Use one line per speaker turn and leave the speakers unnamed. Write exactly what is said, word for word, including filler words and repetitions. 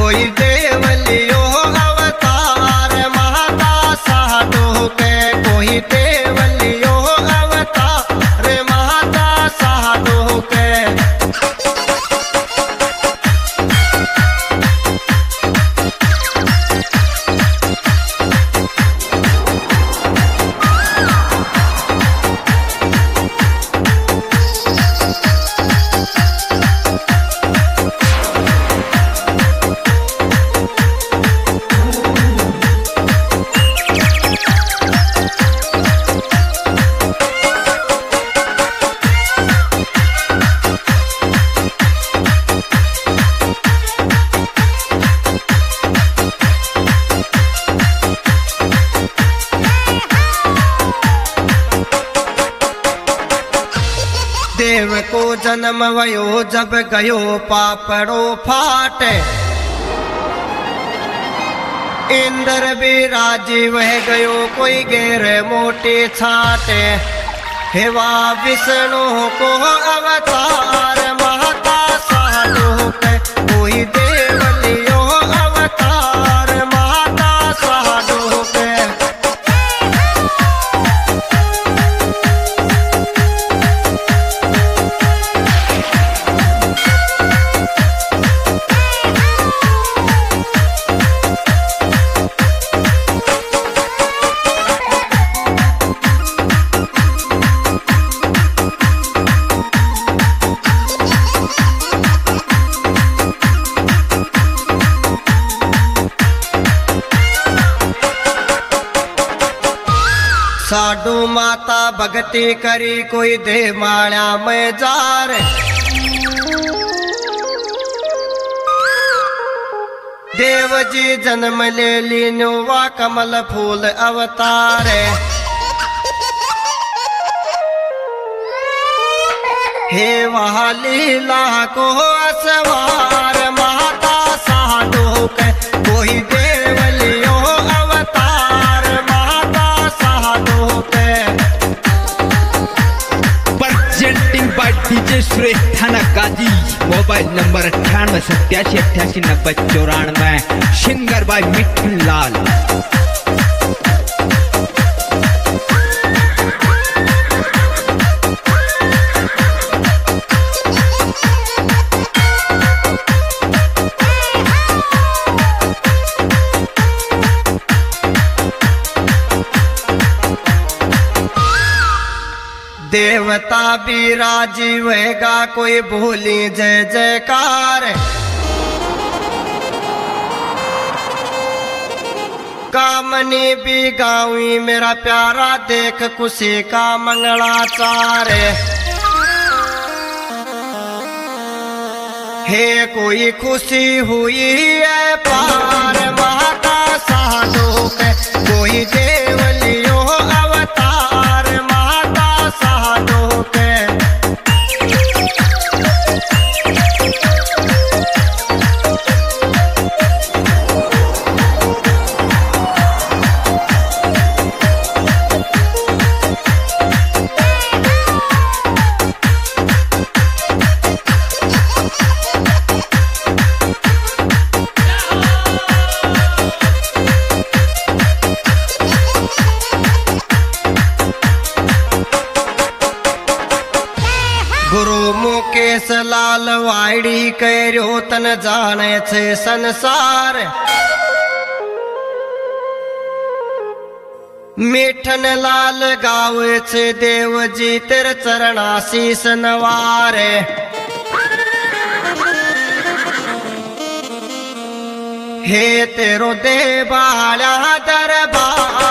कोई देवलियो अवतार माता साधु के, कोई देवलियो अवतार माता साधु के। देव को जन्म वयो जब गयो पापड़ो फाटे, इंद्र भी राजी वह गयो कोई गेर मोटी छाटे। हेवा विष्णु को अवतार माता साधु के, कोई देवलियो अवतार माता साधु के। साधु माता भक्ति करी कोई दे माया में जार, देव जी जन्म ले लीनो वा कमल फूल अवतार। हे वहा लीला को असवार माता साधु के, कोई देवलियो अवतार माता साधु के।
प्रेजेंटिंग बाय डीजे सुरेश थाना गाजी, मोबाइल नंबर अट्ठानवे सत्तासी अट्ठासी नब्बे चौरानवे, सिंगर बाय मिठन लाल।
देवता भी राजी होगा कोई भूली जय जयकार, कामनी भी गावी मेरा प्यारा देख खुशी का मंगलाचार। हे कोई खुशी हुई है पार माता साधु के, कोई देवलियो अवतार माता साधु के। गुरु मुकेश लाल वाड़ी करो तन जाने छे संसार, मिठन लाल गावे छे देव जी तेरे चरणाशीष नवारे। हे तेरो दे बाला दरबार